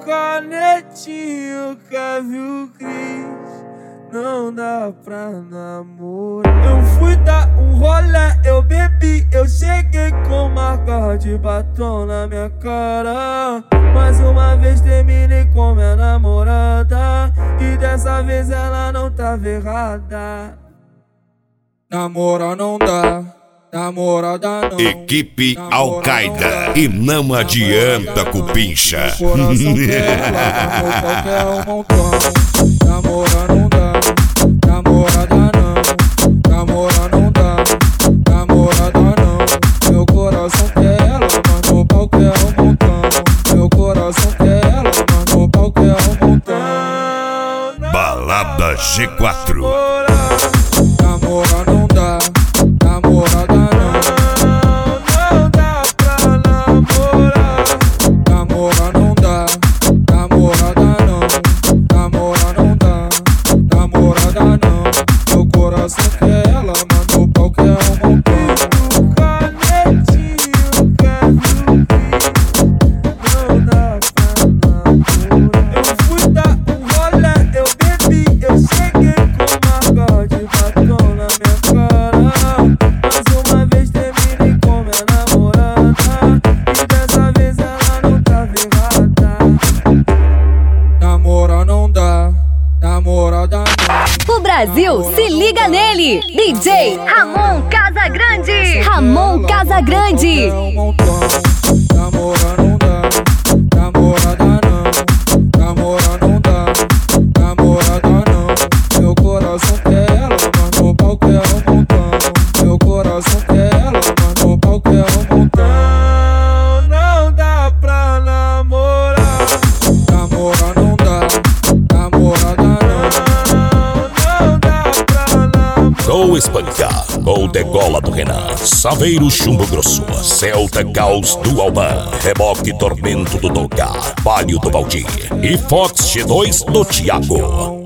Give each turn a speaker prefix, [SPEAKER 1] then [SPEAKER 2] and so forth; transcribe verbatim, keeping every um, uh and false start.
[SPEAKER 1] canetinho, Kevin Cris, não dá pra namorar. Eu fui dar um rolê, eu bebi, eu cheguei com marca de batom na minha cara. Mais uma vez terminei com minha namorada, e dessa vez ela não tava errada. Namorar não dá, namorada não.
[SPEAKER 2] Equipe Al-Qaeda, e não adianta cupincha.
[SPEAKER 1] Coração dela, amor, qualquer um montão. Namorar não dá, namorada não. Namorar não dá, namorada não. Meu coração quer ela, mas no pau quer um montão. Meu coração quer ela, mas no pau quer um montão.
[SPEAKER 2] Balada G quatro.
[SPEAKER 1] Namorar não dá, namorada não. Não dá pra namorar. Namorar não dá, namorada não. Namorar não dá, namorada não. Meu coração quer ela, mas no pau quer um montão. Canetinho, Kevin Cris, não dá pra namorar. Eu fui dar um rolê, eu bebi, eu cheguei com marca de batom na minha cara. Mais uma vez terminei com minha namorada, e dessa vez ela não tava errada. Namorar não dá, namorada não.
[SPEAKER 3] O Brasil se liga nele. D J Ramon Casagrande. Ramon Casagrande.
[SPEAKER 1] Namorar não dá, namorada não. Namorar não dá, namorada não. Meu coração quer ela, mas no pau quer um montão. Meu coração quer ela, mas no pau quer um montão. Não dá pra namorar. Namorar não dá, namorada não. Não dá pra namorar.
[SPEAKER 2] Gol Espancar, Gol Degola do Renan, Saveiro Chumbo Grosso, Celta Caos do Alban, Reboque Tormento do Doga, Palio do Valdir e Fox G dois do Thiago.